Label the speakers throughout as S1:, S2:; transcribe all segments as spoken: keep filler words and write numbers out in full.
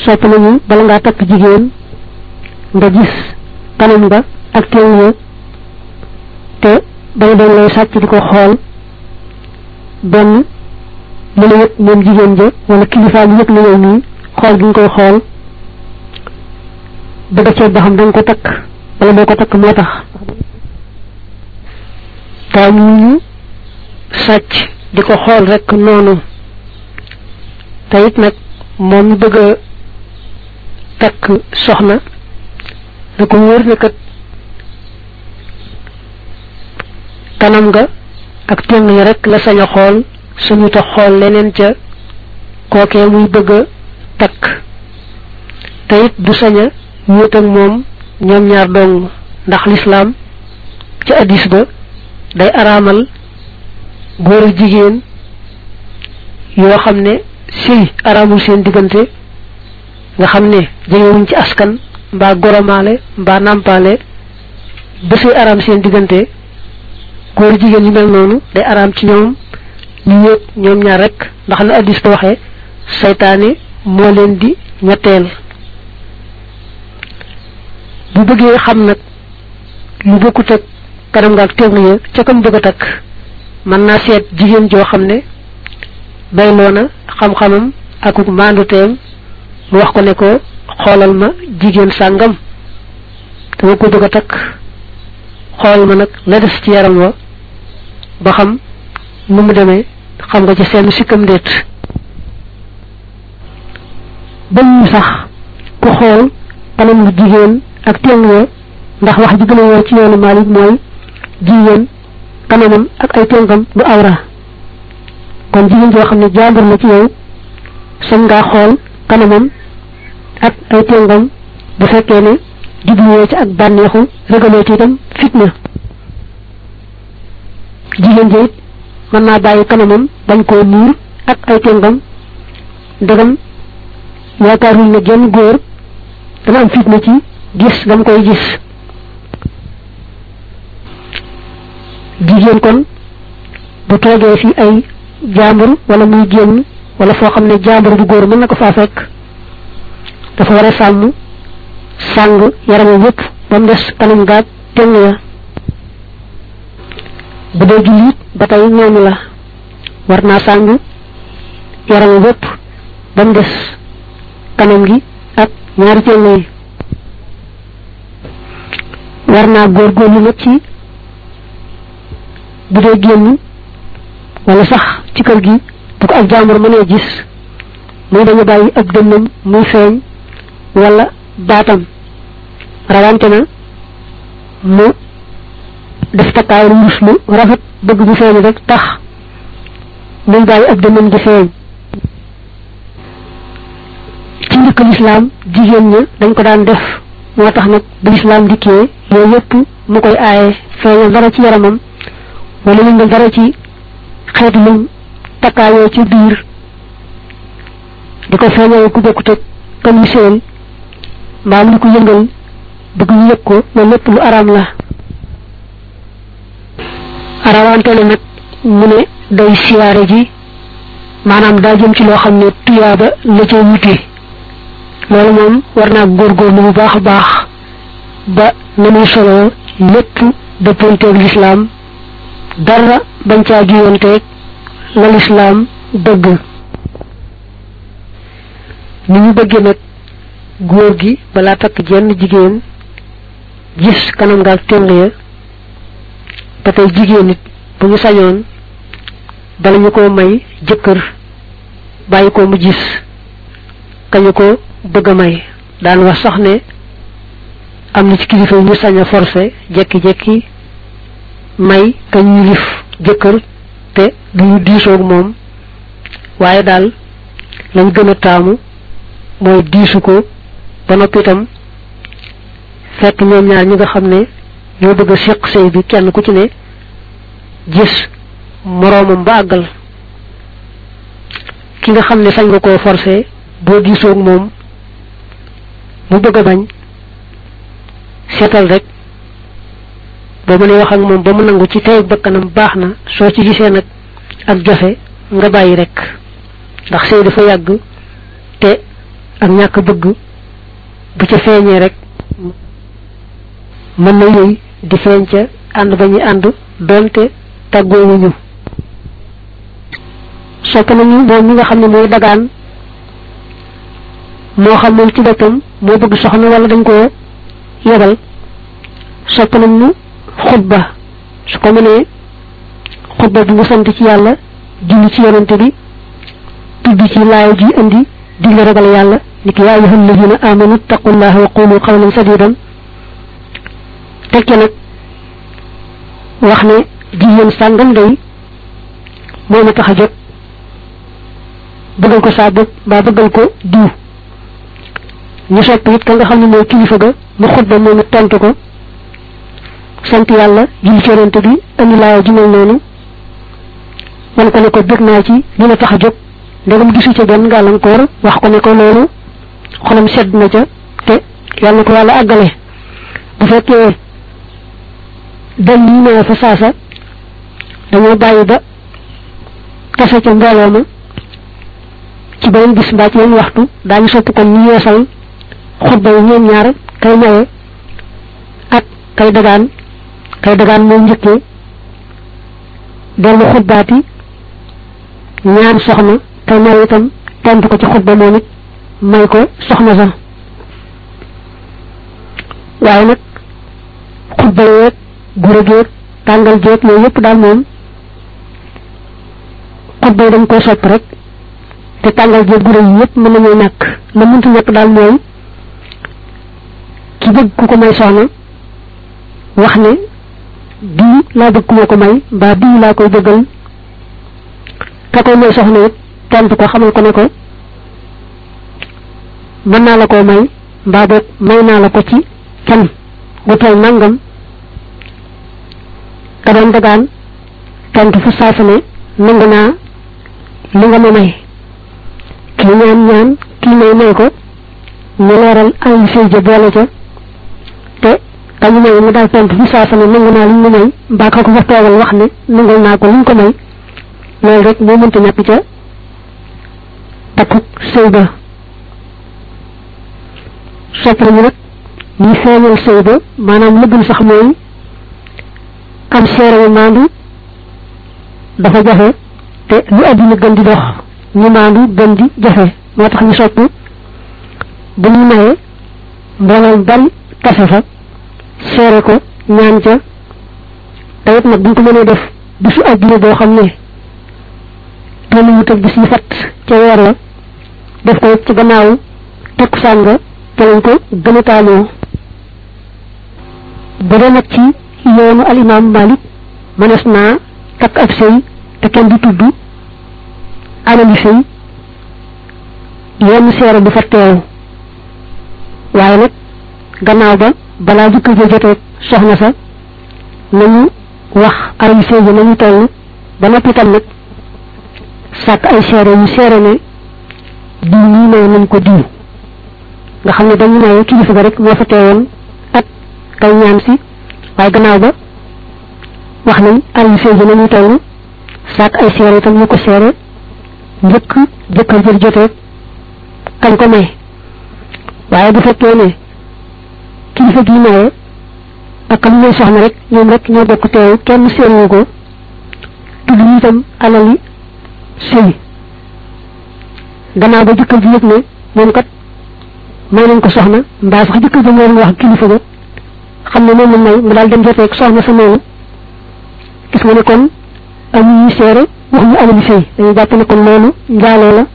S1: sopp nañu bala ngaa takk jigéen nga gis kanam nga ak teew ya te bañ doon lay sàcc di ko xool benn mu la yëg moom jigéen ja wala kilifa bi yëg na yow nii xool gi nga koy xool bëgg ceeb ba xam danga ko takk wala doo ko takk moo tax taw ñu sàcc di ko xool rek noonu te it nag moom ñu bëgg a takk soxna da ko wóor ne kat kanam nga ak téng yi rek la sañ a xool suñu tax xool leneen ca kookee muy bëgg a takk te it du sañ a wéet ak moom ñoom ñaar dong ndax lislaam ci addis ba day araamal góor ak jigéen yoo xam ne sëy araamul seen diggante nga xam ne jegewuñ ci askan mbaa goromaale mbaa nàmpaale ba sëy araam seen diggante góor jigéen yu mel noonu day araam ci ñoom ñu wéet ñoom ñaar rek ndax na addis ba waxee saytaane moo leen di ñetteel bu bëggee xam nag lu bokkut ak kanam nga ak teewlu ya ca kam bëgg a takk mën naa seet jigéen joo xam ne bayloona xam-xamam akuk maanduteem mu wax ko ne ko xoolal ma jigéen sàngam dama ko bëgg a takk xoolal ma nag la des ci yaram wa ba xam nu mu demee xam nga ci seen sikkam déet ba ñu sax ku xool kanam lu jigéen ak teewlu ndax wax ji gën a woo ci yoonu Maalik mooy jigéen kanamam ak ay tënkam du awra kon jigéen joo xam ne jàmbur la ci yow sañ ngaa xool kanamam ak ay tënkam bu fekkee ne jubluwoo ci ak bànneexu régaloo ci itam fitna jigéen ji it mën naa bàyyi kanamam bañ koo muur ak ay tënkam ndegam yaakaarul ne genn góor dana am fitna ci gis gam koy gis jigéen kon bu toogee fi ay jàmbur wala muy génn wala foo xam ne jàmbur bu góor mën na ko faa fekk dafa war a sàmm sàng yaramam yépp ba mu des kanam gaag tëng ya bu dee jullit ba tey ñooñu la war naa sàng yaramam yépp ba mu des kanam gi ak ñaari tëng yi war naa góorgóorlu nag ci bu dee génn wala sax ci kër gi bu ko ak jàmbur mënee gis muy dañu bàyyi ab dënnam muy feeñ wala baatam rawante na mu def takkaay lu mus lu rafet bëgg bu feeñ rek tax muy bàyyi ab dënnam di feeñ ci njëkk lislaam jigéen ña dañ ko daan def moo tax nag bu lislaam dikkee yooyu yëpp mu koy aaye feeñal dara ci yaramam wala ñu nga dara ci xeetu lu takkaayoo ci biir di ko feeñal ku bokkut ak kam seen mbaa mu di ko yëngal bëgg ñu yëg ko loolu lépp lu araam la arawante la nag mu ne day siyaare ji maanaam daa jëm ci loo xam ne tuyaaba la ca wuti loolu moom war naa góorgóorlu bu baax a baax ba na muy solo lépp dëppanteeg lislaam dara bañ caa jiwanteeg la lislaam bëgg ni ñu bëggee nag góor gi balaa takk jenn jigéen gis kanam nga ak téng ya ba tey jigéen nit bu ñu sañoon bala ñu ko may jëkkër bàyyi ko mu gis kañu ko bëgg a may daan wax sax ne am na ci kilifa yu ñu sañ a forcé jekki-jekki may kañ ñu lif jëkkër te duñu diisoog moom waaye daal lañ gën a taamu mooy diisu ko ba noppi itam fekk ñoom ñaar ñi nga xam ne ñoo bëgg a séq sëy bi kenn ku ci ne gis moroomam ba àggal ki nga xam ne sañ nga koo forcé boo diisoog moom mu bëgg a bañ seetal rek boo mënee wax ak moom ba mu nangu ci tey bakkanam baax na soo ci gisee nag ak jafe nga bàyyi rek ndax sëy dafa yàgg te ak ñàkk bëgg bu ca feeñee rek mën na yooyu di feeñ ca ànd ba ñuy ànd doonte tàggoowuñu sopp nañu moom mi nga xam ne mooy dagaan moo xam moom ci boppam moo bëgg soxna wala dañ ko yebal sopp nañu xutba su ko mënee xutba bi mu sant ci yàlla julli ci yonante bi tudd ci laay ji indi digle ragal yàlla ni ki yaa ayyuhal ladina amanu taqullaha wa qulu qawlan sadidan tekke nag wax ne jigéen sàngam day moo ma tax a jóg bëggal ko saa bopp mbaa bëggal ko diw ñu sopp it ka nga xam ne mooy kilifa ga mu xutba moom it tontu ko sant yàlla julli ci yonante bi indi laay ji mel noonu wan ko ne ko bëgg naa ci li ma tax a jóg ndegam gisu ca benn gàllankoor wax ko ne ko loolu xolam sedd na ca te yàlla na ko yàlla àggale bu fekkee dal lii nee fa saasa dañoo bàyyi ba tase ca mbooloo ma ci beneen bis mbaa ci yenn waxtu daañu sopp kon ñu yeesal xutba yi ñoom ñaar kay maye ak kay dagaan kay dagaan moom njëkkee dellu xutbaati ñaan soxna kay maye itam tontu ko ci xutba moom it may ko soxna sa waaye nag xutba yeeg gure geeg tàngal jeeg yooyu yëpp daal moom xutba yi dañ koy sopp rek te tàngal jeeg gure yi yëpp mën nañoo ñàkk la mënta ñàkk daal mooy ki bëgg ku ko may soxna wax ne bii laa bëgg ku ma ko may mbaa bii laa koy bëggal ka koy may soxna it tontu ko xamal ko ne ko mën naa la koo may mbaa boog may naa la ko ci can gu toll nangam ka doon dagaan tontu fu saasa ne nangu naa li nga ma may kii ñaan ñaan kii may may ko ñu leeral ay sëy ja boole ca te kañu may mu daal tontu fu saasa ne nangu naa li ñu may mbaa ka ko fa toogal wax ne nangul naa ko li ñu ko may loolu rek moo mënta ñàkk ca takkuk sëy ba sopp nañu nag ñi feeñal sëy ba maanaam la gën sax mooy am seere yu maandu dafa jafe te lu àddina gën di dox ñu maandu gën di jafe moo tax ñu sopp bu ñu mayee mbooloo bari tase fa seere ko ñaan ca te it nag buñ ko mënee def bisu àddina boo xam ne tollu wut ak bis yi fat ca weer la def ko ci gannaaw takkusaan nga te lañ ko gën a taamoo bu dee nag ci yoonu al imam Malik mënees naa takk ab sëy te kenn di tudd alali sëy yenn seere du fa teew waaye nag gannaaw ba balaa jëkkër ja jotee soxna sa nañu wax alali sëy ja nañu toll ba noppi tam nag sàkk ay seere yu seere ne diw nii may nañ ko diw nga xam ne dañu maye kilifa ga rek moo fa teewoon ak kay ñaan si waaye gannaaw ba wax nañ alali sëy ja nañu toll sàkk ay seere itam ñu ko seere njëkk jëkkër jël jotee kañ ko may waaye bu fekkee ne kilifa gi maye ak kam may soxna rek ñoom rek ñoo bokk teew kenn seeru ko tudd ñu itam alali sëy gannaaw ba jëkkër ji yëg ne moom kat may nañ ko soxna mbaa sax jëkkër ji moo wax kilifa ga xam ne moom la may mu daal dem jotee ak soxna sa noonu gis nga ne kon amuñu seere wax ñu alali sëy dañu jàpp ne kon loolu njaaloo la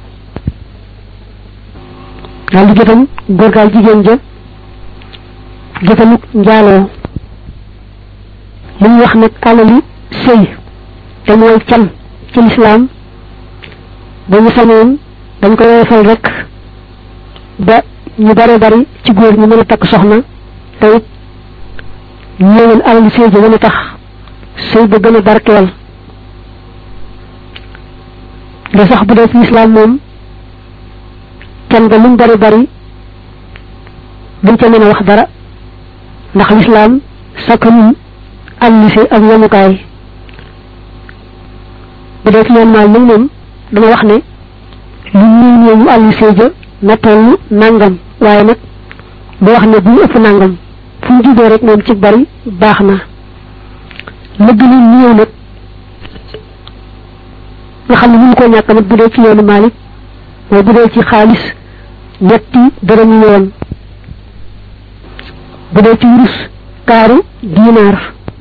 S1: daal di jotam góor gaal jigéen ja jotamuk njaaloo li ñu wax nag alali sëy te mooy can ci lislaam ba ñu sañoon dañ ko woyofal rek ba ñu bare bari ci góor ñu mën a takk soxna te it ñëwal alali sëy ja gën a tax sëy ba gën a barkeel da sax bu dee ci lislaam moom kenn ga luñ bari bari buñ ca mën a wax dara ndax lislaam sakkanul alali sëy ak yemukaay bu dee ci yoon maal nag moom dama wax ne lu ñuy ñëw ñu alali sëy ja na tollu nangam waaye nag bu wax ne bu ëpp nangam fu mu jubee rek moom ci bari baax na la gën a néew nag nga xam ne mënu ko ñàkk nag bu dee ci yoonu Malik mooy bu dee ci xaalis ñetti dërëmi yoon bu dee ci wurus kaaru dinaar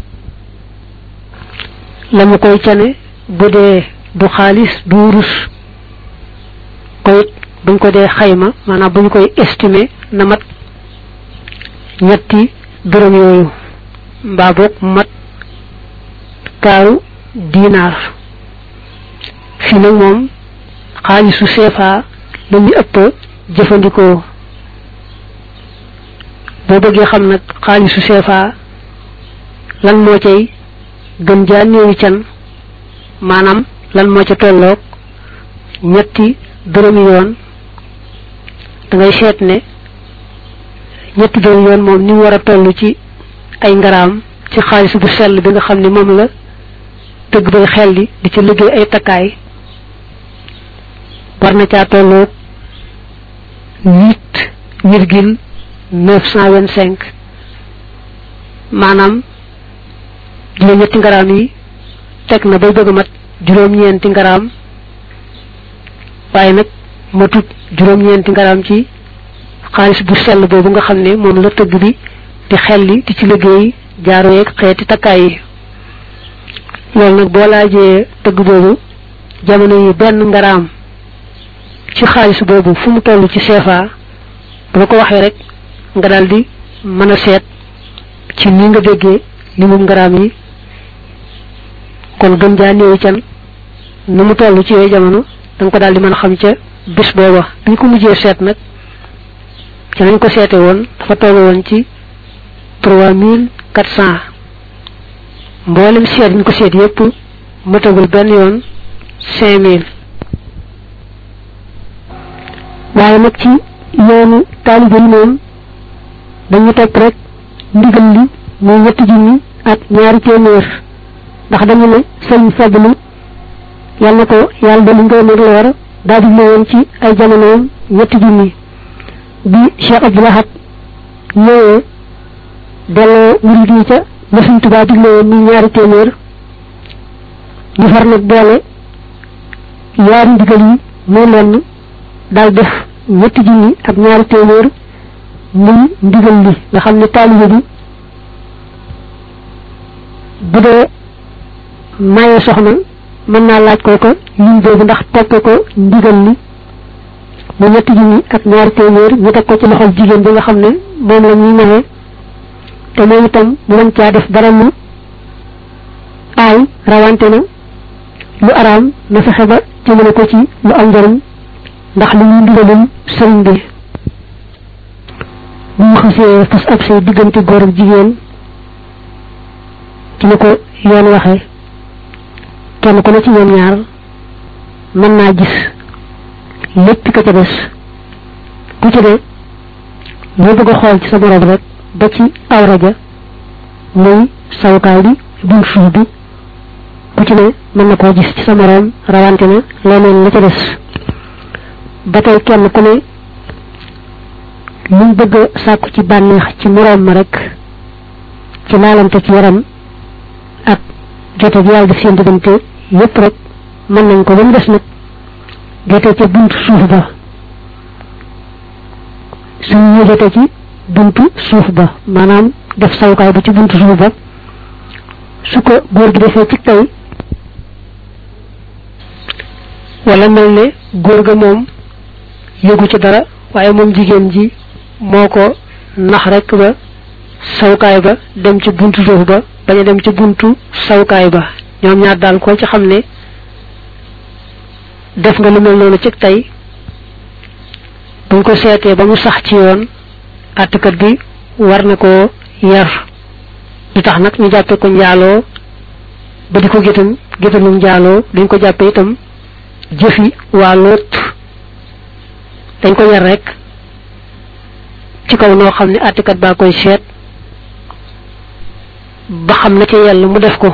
S1: la mu koy cane bu dee du xaalis du wurus koy buñ ko dee xayma maanaam buñ koy estimer na mat ñetti dërëm yooyu mbaa boog mat kaaru dinaar fi nag moom xaalisu seefa la ñu ëpp jëfandikoo boo bëggee xam nag xaalisu seefa lan moo cay gën jaa néewi can maanaam lan moo ca tolloog ñetti dërëmi yoon da ngay seet ne ñetti dërëmi yoon moom ni mu war a toll ci ay ngaraam ci xaalis bu sell bi nga xam ne moom la tëgg bay xel di di ci liggéey ay takkaay war na caa tolloog huit virgule neuf cent vingt cinq maanaam juróom ñetti ngaraam yi teg na bay bëgg a mat juróom-ñeenti ngaraam waaye nag matut juróom-ñeenti ngaraam ci xaalis bu sell boobu nga xam ne moom la tëgg bi di xelli di ci liggéey jaaro yeeg xeeti takkaay yi loolu nag boo laajee tëgg boobu jamono yi benn ngaraam ci xaalis boobu fu mu toll ci CFA bu la ko waxee rek nga daal di mën a seet ci ni nga déggee li mu ngaraam yi kon gën jaa néewi can nu mu toll ci yooyu jamono da nga ko daal di mën a xam ca bis booba bi ñu ko mujjee seet nag ci nañ ko seete woon dafa toll woon ci trois mille quatre cent mboolem seet ñu ko seet yépp matagul benn yoon cinq mille waaye nag ci yoonu taalibe yi moom dañu topp rek ndigal li muy ñetti junni ak ñaari téeméer ndax dañu ne sëñ Fadlu yàlla na ko yàlla ba li ngay nag leer daal di woon ci ay jamonoom ñetti junni bi Cheikh Abdoul Ahad ñëwee delloo murid yi ca la Sëñ Tuubaa digle woon muy ñaari téeméer ñu far nag boole yaari ndigal yi muy lenn daal def ñetti junni ak ñaari téeméer muy ndigal li nga xam ne taalibe bi bu dee maye soxna mën naa laaj kooko lim boobu ndax toppe ko ndigal li mu ñetti junni ak ñaari téeméer ñu teg ko ci loxol jigéen bi nga xam ne moom la ñuy maye te moom itam mu mën caa def dara lu aay rawante na lu araam na fexe ba jëmale ko ci lu am njëriñ ndax li ñuy ndigalum sëriñ bi bu ñu xasee fas ab say diggante góor ak jigéen ci ni ko yoon waxee kenn ku ne ci ñoom ñaar mën naa gis lépp ka ca des ku ci ne loo bëgg a xool ci sa borom rek ba ci awra ja muy sawukaay bi buñ suuf bi ku ci ne mën na koo gis ci sa morom rawante na leneen la ca des ba tey kenn ku ne luñ bëgg a sàkku ci bànneex ci moroom ma rek ci laalante ci yaram ak jote bi yàlla def seen diggante yépp rek mën nañ ko ba mu des nag jote ca buntu suuf ba suñ ñu jote ci buntu suuf ba maanaam def sawukaay ba ci buntu suuf ba su ko góor gi defee ci tey wala mel ne góor ga moom yëgu ci dara waaye moom jigéen ji moo ko nax rek ba sawukaay ba dem ci buntu suuf ba bañ a dem ci buntu sawukaay ba ñoom ñaar daal ko ci xam ne def nga lu mel noonu ci tey buñ ko seetee ba mu sax ci yoon àttekat bi war na koo yar du tax nag ñu jàppe ko njaaloo ba di ko gétam gétalum njaaloo dañ ko jàppe itam jëfi waa Lóot dañ ko yar rek ci kaw noo xam ne àttekat baa koy seet ba xam na ci yàlla mu def ko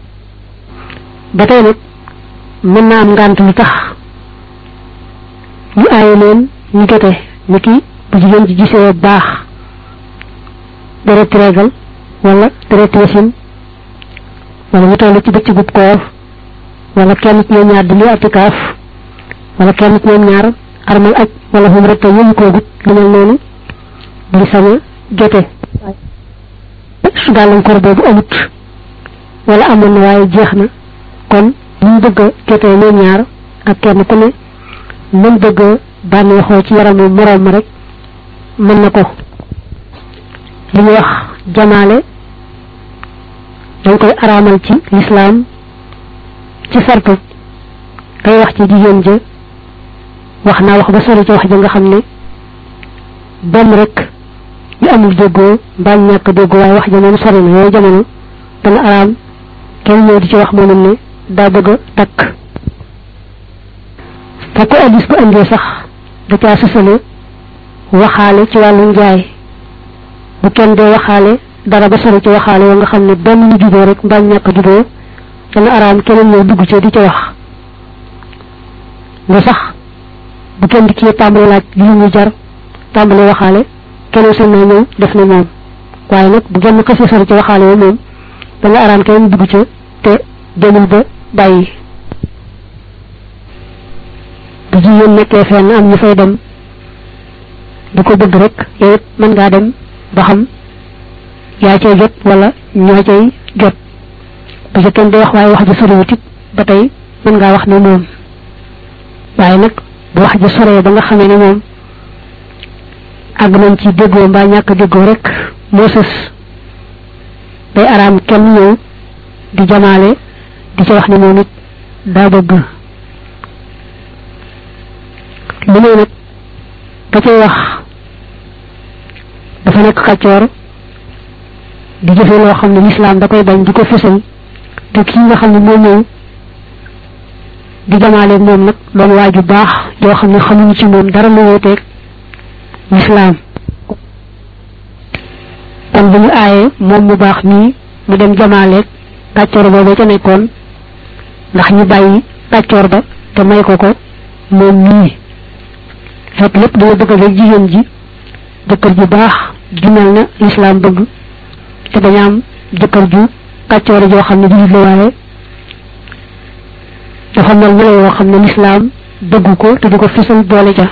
S1: ba tey nag mën naa am ngànt lu tax ñu aaye leen ñu jote ni ki bu jigéen ji gisee baax deret régal wala deret wasin wala ñu toll ci bëccëgu koor wala kenn ci ñoom ñaar di lu atikaaf wala kenn ci ñoom ñaar armal aj wala hum rek ñu ko gut lu mel noonu di sama jote su gàllankoor boobu amut wala amoon na waaye jeex na kon ñu bëgg a jotee ñoom ñaar ak kenn ku ne mën bëgg a bànneexoo ci yaramu moroom ma rek mën na ko li ñu wax jamaale dañ koy araamal ci lislaam ci sartu kay wax ci jigéen ja wax naa wax ba sori ci wax ja nga xam ne benn rek ñu amul déggoo mbaa ñàkk déggoo waaye wax ja moom sori na yooyu jamono dana araam kenn ñëw di ci wax moomam ne daa bëgg a takk te ko addis bu andee sax da caa sësale waxaale ci wàllu njaay bu kenn dee waxaale dara ba sori ci waxaale wa nga xam ne benn ñu juboo rek mbaa ñàkk juboo dana araam keneen ñëw dugg ci di ca wax nga sax bu kenn di ci tàmbali laaj li ñu jar tàmbali waxaale keneen seen naa ñëw def na moom waaye nag bu genn xasee sori ci waxaale wa moom dana araam keneen dugg ca te demul ba bàyyi bu jigéen nekkee fenn am ñu fay dem di ko bëgg rek yow it mën ngaa dem ba xam yaa cay jot wala ñoo cay jot bu ca kenn di wax waaye wax ja soriwut it ba tey mën ngaa wax ne moom waaye nag bu wax ja soree ba nga xamee ne moom àgg nañ ci déggoo mbaa ñàkk déggoo rek moo sës day araam kenn ñëw di jamaale di ca wax ne moom it daa bëgg li may nag ka cay wax dafa nekk kàccoor di jëfe loo xam ne lislaam da koy bañ di ko fësal te kii nga xam ne moo ñëw di jamaaleeg moom nag doon waaju baax yoo xam ne xamuñu ci moom dara lu wóoteeg lislaam kon bu ñu aaye moom mu baax nii mu dem jamaaleeg kàccoor boobu ca nekkoon ndax ñu bàyyi kàccoor ba te may ko ko moom nii fekk lépp dama bëgg rek jigéen ji jëkkër ju baax ju mel na lislaam bëgg te dañu am jëkkër ju kàccoore joo xam ne jullit la waaye dafa mel melo yoo xam ne lislaam bëgg ko te di ko fësal boole ca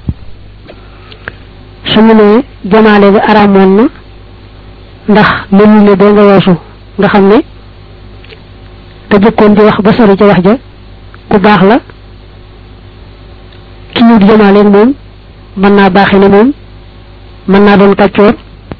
S1: su mu ne jamaale bi araamoon na ndax mënul ne doo nga weesu nga xam ne te jëkkoon di wax ba sori ca wax ja ku baax la ki ñu di jamaale moom mën naa baaxee ne moom mën naa doon kàccoor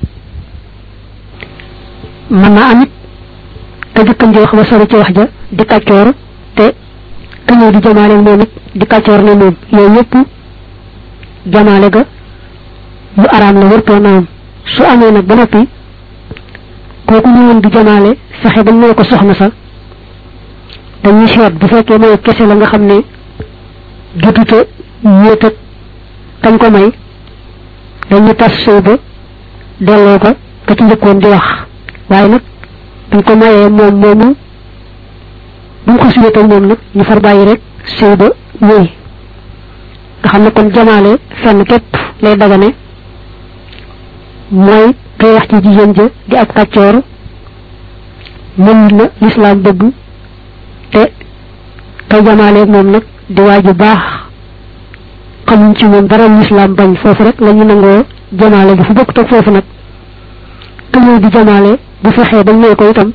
S1: mën naa amit te jëkkoon di wax ba sori ca wax ja di kàccoor te ki ñu di jamaale moom it di kàccoor ne moom yooyu yëpp jamaale ga lu araam la wartoo naam su amee nag ba noppi kooku ñëwoon di jamaale fexe ba ñoo ko soxna sa dañuy seet bu fekkee mooy kese la nga xam ne jotuta ñéet ak kañ ko may dañu tas sëy ba delloo ko ka ci njëkkoon di wax waaye nag dañ ko mayee moom moomu bu ko suyee ak moom nag ñu far bàyyi rek sëy ba wéy nga xam ne kon jamaale fenn képp lay dagane mooy kay wax ci jigéen ja di ab kàccoor mën na lislaam bëgg te kay jamaale moom nag di waaju baax xamuñ ci moom dara lislaam bañ foofu rek la ñu nangoo jamaale gi fu bokk toog foofu nag te ñëw di jamaale bu fexee dañ ñëw ko itam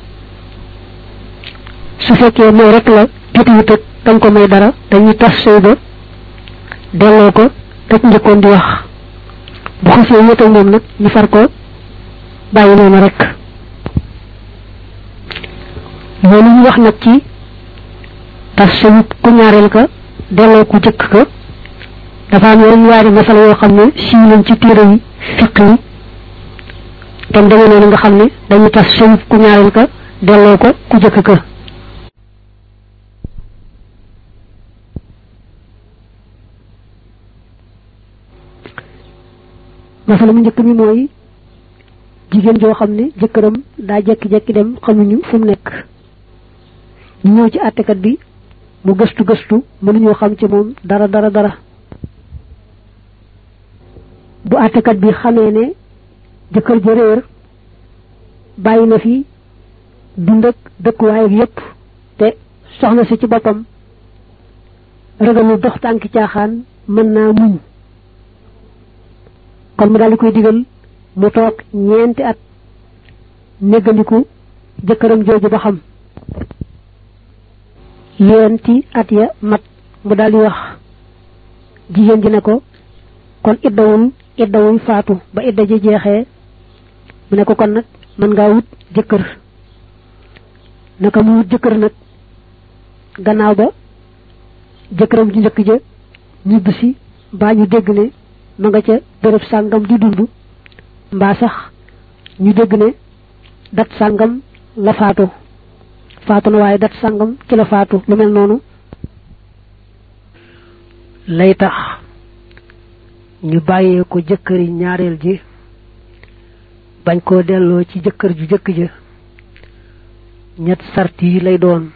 S1: su fekkee mooy rek la jotiwut ak dañ ko may dara dañuy tas sëy ba delloo ko te njëkkoon di wax bu xasee wéet ak moom nag ñu far ko bàyyi noonu rek loolu ñu wax nag ci tas sëy ku ñaareel ka delloo ku jëkk ka dafa am yeneen yaari masala yoo xam ne siiw nañ ci téere yi fiq yi tam dama noonu nga xam ne dañu tas sëy ku ñaareel ka delloo ko ku jëkk ka masala mu njëkk mi mooy jigéen joo xam ne jëkkëram daa jekki-jekki dem xamuñu fu mu nekk ñu ñëw ci àttekat bi mu gëstu gëstu mënuñoo xam ci moom dara dara dara bu àttekat bi xamee ne jëkkër ja réer bàyyi na fi dund ak dëkkuwaay ak yépp te soxna si ci boppam ragalu dox tànki caaxaan mën naa muñ kon mu daal di koy digal mu toog ñeenti at néggandiku jëkkëram jooju ba xam yéenti at ya mat mu daal di wax jigéen ji ne ko kon iddawul iddawul faatu ba idda ji jeexee mu ne ko kon nag mën ngaa wut jëkkër naka mu wut jëkkër nag gannaaw ba jëkkëram ji njëkk ja ñibb si mbaa ñu dégg ne ma nga ca béréb sàngam di dund mbaa sax ñu dégg ne dat sàngam la faatu faatu na waaye dat sàngam ci la faatu lu mel noonu lay tax ñu bàyyee ko jëkkëri ñaareel ji bañ koo delloo ci jëkkër ju jëkk ja ñett sart yi lay doon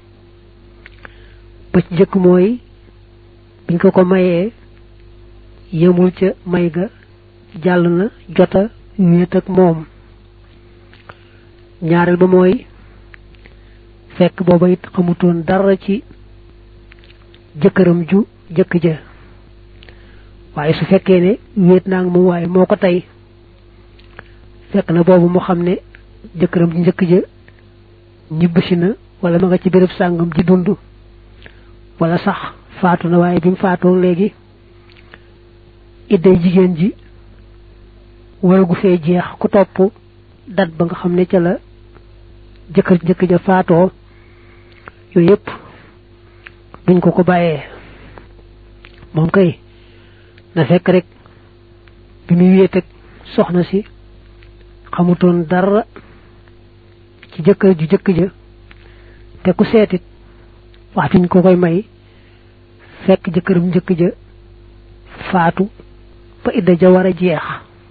S1: ba ci jëkk mooy biñ ko ko mayee yemul ca may ga jàll na jota wéet ak moom ñaareel ba mooy fekk booba it xamutoon dara ci jëkkëram ju jëkk ja waaye su fekkee ne wéet naa moom waaye moo ko tey fekk na boobu mu xam ne jëkkëram ji njëkk ja ñibbisi na wala ma nga ci béréb sàngam di dund wala sax faatu na waaye bi mu faatoo léegi idday jigéen ji waragu fee jeex ku topp dat ba nga xam ne ca la jëkkër njëkk ja faatoo yooyu yépp duñ ko ko bàyyee moom kay na fekk rek bi muy wéet soxna si xamutoon dara ci jëkkër ju jëkk ja te ku seetit waxtuñ ko koy may fekk jëkkëram njëkk ja faatu ba idda ja war a jeex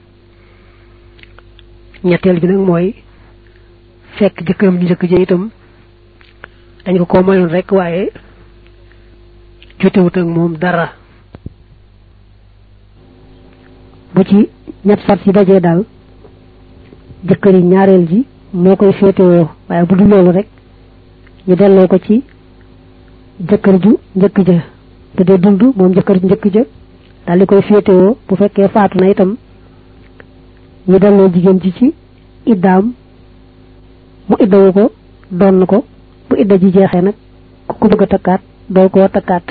S1: ñetteel bi nag mooy fekk jëkkëram ju njëkk ja itam dañ ko ko mayoon rek waaye jotewut ak moom dara bu ci ñett sart yi dajee daal jëkkëri ñaareel ji moo koy féetewoo waaye bu dul loolu rek ñu delloo ko ci jëkkër ju njëkk ja te dee dund moom jëkkër ju njëkk ja daal di koy féetewoo bu fekkee faatu na itam ñu delloo jigéen ji ci iddaam mu iddawu ko doon ko bu idda ji jeexee nag ku ko bëgg a takkaat doo koo takkaat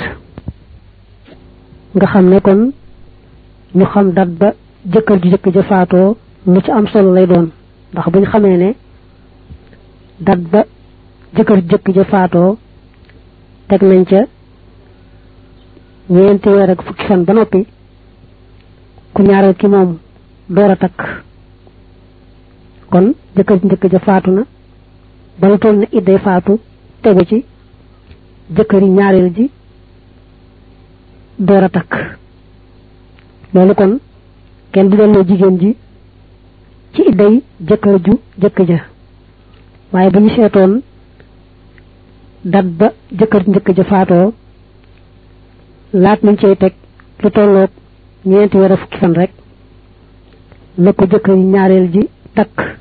S1: nga xam ne kon ñu xam dat ba jëkkër ju njëkk ja faatoo lu ci am solo lay doon ndax buñ xamee ne dat ba jëkkër ju njëkk ja faatoo teg nañ ca ñeenti weer ak fukki fan ba noppi ku ñaareel ki moom door a takk kon jëkkër ju njëkk ja faatu na ba lu toll ne idday faatu tegu ci jëkkëri ñaareel ji door a takk loolu kon kenn du delloo jigéen ji ci idday jëkkër ju jëkk ja waaye bu ñu seetoon dat ba jëkkër ju njëkk ja faatoo laat nañ cey teg lu tolloog ñeenti weer fukki fan rek la ko jëkkër yi ñaareel ji takk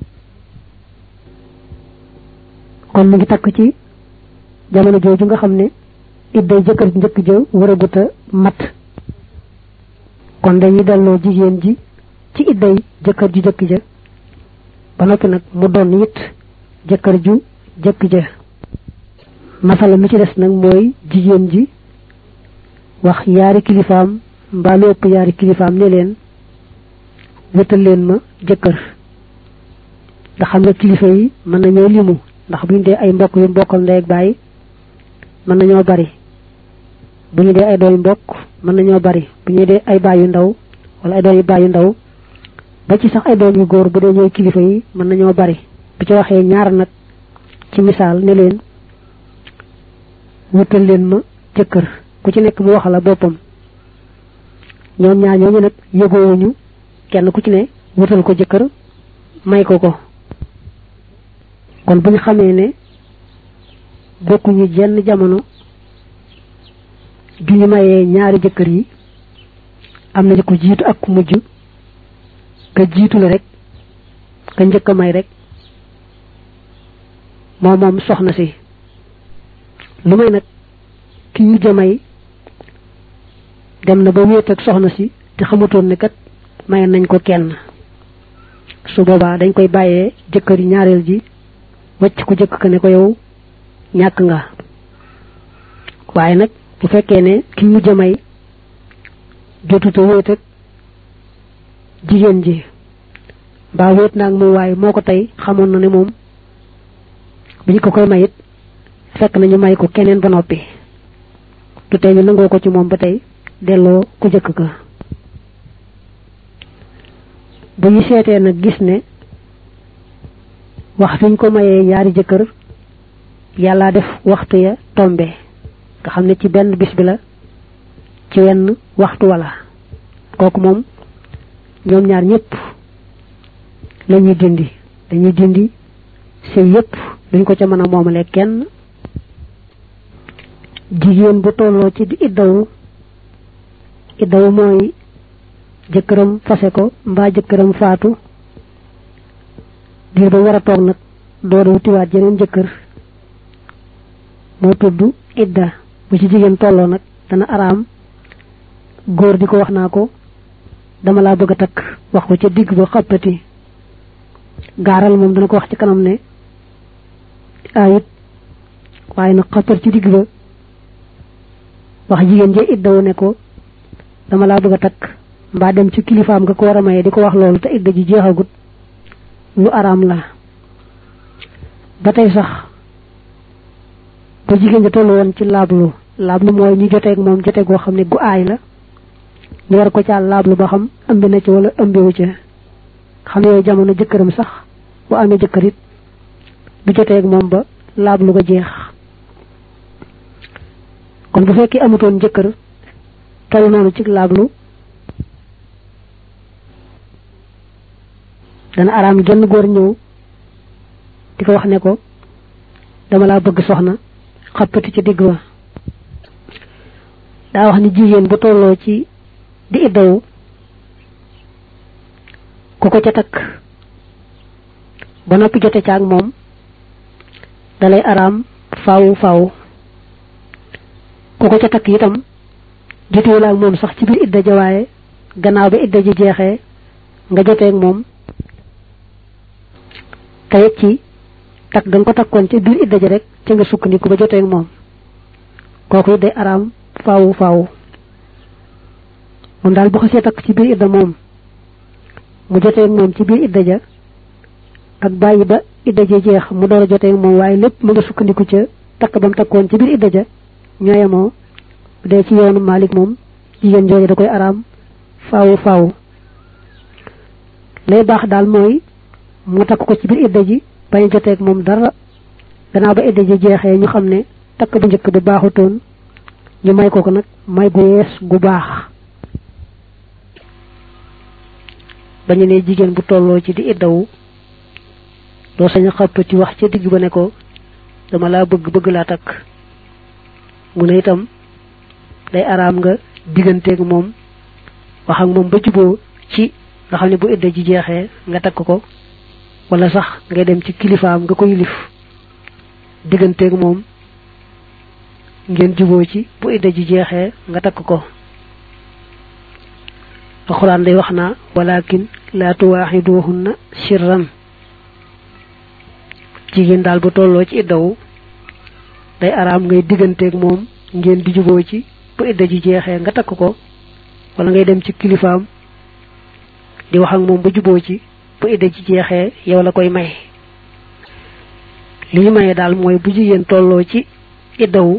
S1: kon mu ngi takk ci jamono jooju nga xam ne idday jëkkër ju njëkk ja waragut a mat kon dañuy delloo jigéen ji ci idday jëkkër ju jëkk ja ba noppi nag mu doon it jëkkër ju jëkk ja masala mi ci des nag mooy jigéen ji wax yaari kilifaam mbaa lu ëpp yaari kilifaam ne leen wétal leen ma jëkkër nga xam nga kilifa yi mën nañoo limu ndax buñ dee ay mbokk yu mbokkal ndey ak baay mën nañoo bari bu ñu dee ay doom mbokk mën nañoo bari bu ñu dee ay baay yu ndaw wala ay doom yu baay yu ndaw ba ci sax ay doom yu góor bu dee ñooy kilifa yi mën nañoo bari bu ci waxee ñaar nag ci misaal ne leen wutal leen ma jëkkër ku ci nekk mu wax la boppam ñoom ñaar ñooñu nag yëgoowuñu kenn ku ci ne wutal ko jëkkër may ko ko kon bu ñu xamee ne bokkuñu jenn jamono ju ñu mayee ñaari jëkkër yi am na ku jiitu ak ku mujj ka jiitu la rek ka njëkk may rek moom moom soxna si lu may nag ki ñu jëmay dem na ba wéet ak soxna si te xamutoon ne kat may nañ ko kenn su boobaa dañ koy bàyyee jëkkër yi ñaareel ji wacc ku jëkk ka ne ko yow ñàkk nga waaye nag bu fekkee ne ki ñu jëmay jotuta wéet ak jigéen ji mbaa wéet naag moom waaye moo ko tey xamoon na ne moom bi ñu ko koy mayit fekk nañu may ko keneen ba noppi du tey ñu nangoo ko ci moom ba tey delloo ku jëkk ka bu ñu seetee nag gis ne wax fiñ ko mayee yaari jëkkër yàlla def waxtu ya tombe nga xam ne ci benn bis bi la ci wenn waxtu wala kooku moom ñoom ñaar ñëpp lañuy dindi dañuy dindi sëy yëpp duñ ko ca mën a moomale kenn jigéen bu tolloo ci di iddawu iddawu mooy jëkkëram fase ko mbaa jëkkëram faatu diir ba war a toog nag door a wutiwaat jeneen jëkkër moo tudd idda bu ci jigéen tolloo nag dana araam góor di ko wax naa ko dama laa bëgg a takk wax ko ca digg ba xappati gaaral moom dana ko wax ci kanam ne ayit waaye nag xappat ci digg ba wax jigéen je iddawu ne ko dama laa bëgg a takk mbaa dem ci kilifaam nga ko war a maye di ko wax loolu te idda ji jeexagut lu araam la ba tey sax ba jigéen ja tollu woon ci laablu laablu mooy ñu joteeg moom jote goo xam ne gu aay la ñu war ko ca laablu ba xam ëmb na ci wala ëmbewu ca xam ne yooyu jamono jëkkëram sax bu amee jëkkër it du joteeg moom ba laablu ga jeex kon bu fekkee amutoon jëkkër toll noonu ci laablu dana araam genn góor ñëw di ko wax ne ko dama laa bëgg soxna xappati ci digg wa daa wax ni jigéen bu tolloo ci di iddawu ku ko ca takk ba noppi jote ca ak moom dalay araam faawu faawu ku ko ca takk itam jotewul ak moom sax ci biir idda ja waaye gannaaw ba idda ji jeexee nga joteeg moom tey ci takk ga nga ko takkoon ci biir idda ja rek ca nga sukkandiku ba joteeg moom kooku day araam faawu faawu moom daal bu xasee takk ci biir idda moom mu joteeg moom ci biir idda ja ak bàyyi ba idda ji jeex mu door a joteeg moom waaye lépp mu nga sukkandiku ca takk ba mu takkoon ci biir idda ja ñooyemoo bu dee ci yoonu Malik moom jigéen jooju da koy araam faawu faawu lay baax daal mooy mu takk ko ci biir idda ji bañ a joteeg moom dara gannaaw ba idda ji jeexee ñu xam ne takk bu njëkk ba baaxutoon ñu may ko ko nag may gu yees gu baax bañu ne jigéen bu tolloo ci di iddawu doo sañ a xappati wax ca digg ba ne ko dama laa bëgg bëgg laa takk mu ne itam day araam nga digganteeg moom wax ak moom ba juboo ci nga xam ne bu idda ji jeexee nga takk ko wala sax ngay dem ci kilifaam nga ko yilif digganteeg moom ngeen juboo ci bu idda ji jeexee nga takk ko alxuraan day wax naa walakin laa tuwaaxiduhunna sirran jigéen daal bu tolloo ci iddawu day araam ngay digganteeg moom ngeen di juboo ci bu idda ji jeexee nga takk ko wala ngay dem ci kilifaam di wax ak moom ba juboo ci bu idda ji jeexee yow la koy may li ñu maye daal mooy bu jigéen tolloo ci iddawu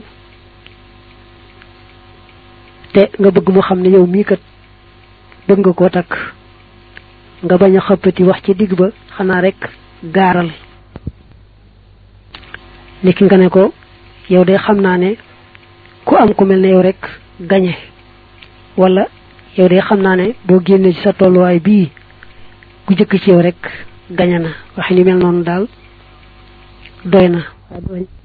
S1: te nga bëgg mu xam ne yow mii kat bëgg nga koo takk nga bañ a xëppati wax ci digg ba xanaa rek gaaral niki nga ne ko yow de xam naa ne ku am ku mel ne yow rek gañe wala yow de xam naa ne boo génnee ci sa tolluwaay bii ku jëkk ci yow rek gañe na wax ni mel noonu daal doy na